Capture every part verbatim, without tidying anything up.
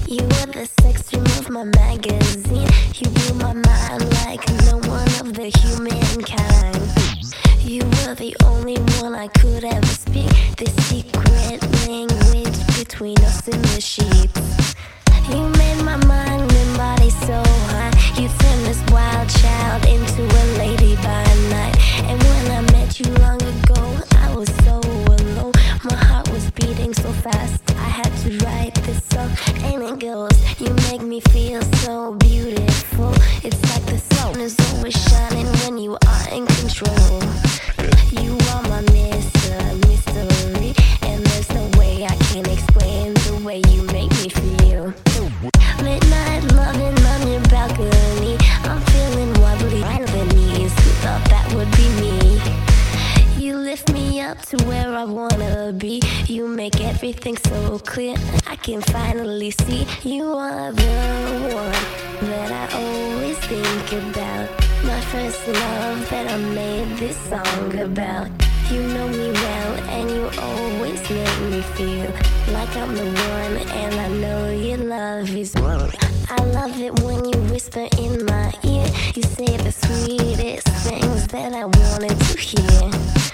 You were the sex dream of my magazine. You blew my mind like no one of the humankind. You were the only one I could ever speak. The secret language between us in the sheets. You made my mind and body so high. You turned this wild child into a lady by night. And when I met you long ago, I was so alone. My heart was beating so fast, I had to write this song. And it goes, you make me feel so beautiful. It's like the sun is always shining when you are in control. You are my mister, mystery. And there's no way I can explain the way you make me feel. Midnight loving on your balcony. I'm feeling wobbly on the knees. Who thought that would be me? You lift me up to where I wanna be. You make everything so clear, I can finally see. You are the one that I always think about. My first love that I made this song about. You know me well and you always make me feel like I'm the one, and I know your love is one. I love it when you whisper in my ear. You say the sweetest things that I wanted to hear.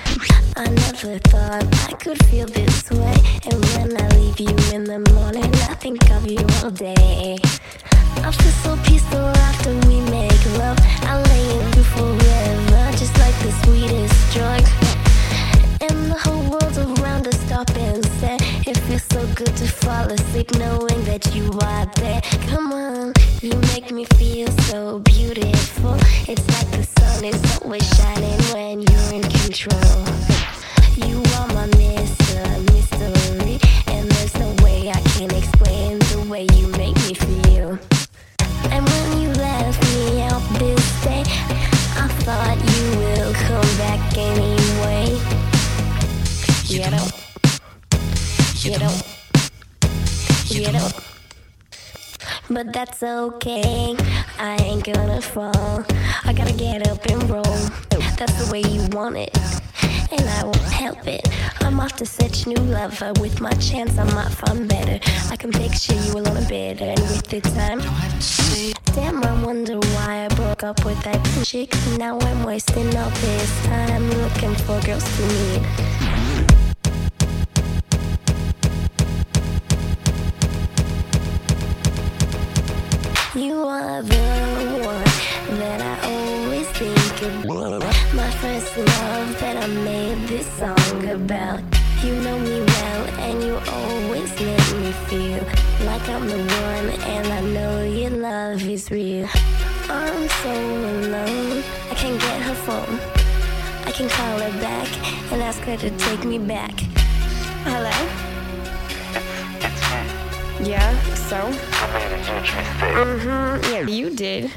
I never thought I could feel this way. And when I leave you in the morning, I think of you all day. I feel so peaceful after we make love. I lay in you forever, just like the sweetest drug. And the whole world around us stop and stare. It feels so good to fall asleep knowing that you are there. Come on, you make me feel so beautiful. It's like the sun is always shining when you're in control. You are my mister, mystery. And there's no way I can explain the way you make me feel. And when you left me out this day, I thought you will come back anyway. You don't, you don't, you don't. But that's okay, I ain't gonna fall. I gotta get up and roll. That's the way you want it, and I won't help it. I'm off to search new lover. With my chance I might find better. I can picture you alone and better. And with the time, damn, I wonder why I broke up with that chick. Now I'm wasting all this time looking for girls to meet. You are the one that I always think about. My first love that I made this song about. You know me well and you always make me feel like I'm the one, and I know your love is real. I'm so alone, I can't get her phone. I can call her back and ask her to take me back. Hello? Yeah, so? I made a huge mistake. Mm-hmm, yeah, you did.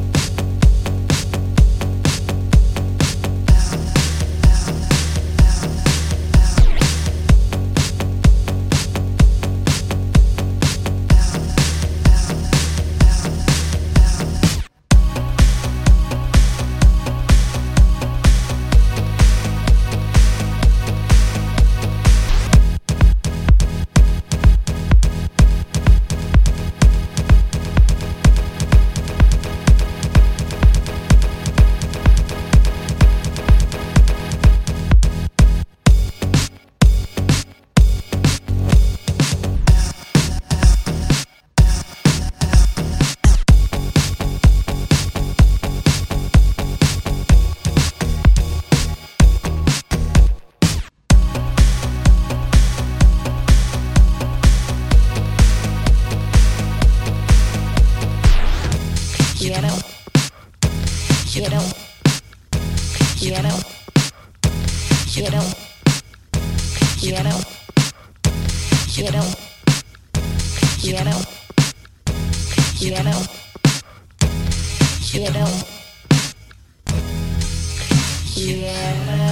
You don't, you don't, you don't, you don't, you don't, you don't, you don't, you don't, you don't, you don't.